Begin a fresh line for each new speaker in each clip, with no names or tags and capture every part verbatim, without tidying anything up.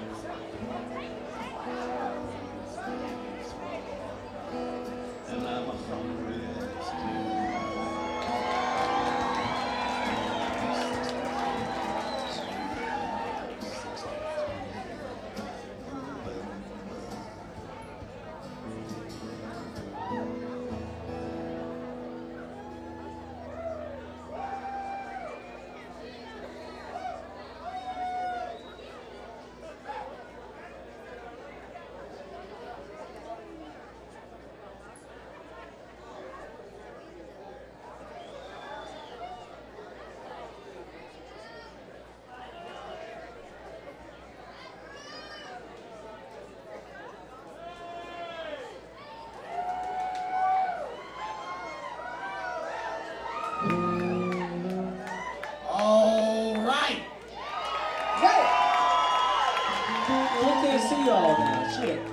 And I'm hungry as you.
All right.
Hey! Well, we can't see y'all now. Shit.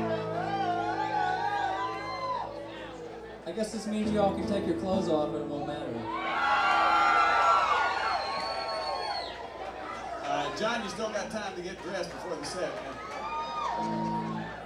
I guess this means y'all can take your clothes off and it won't matter.
All right, John, you still got time to get dressed before the set, man.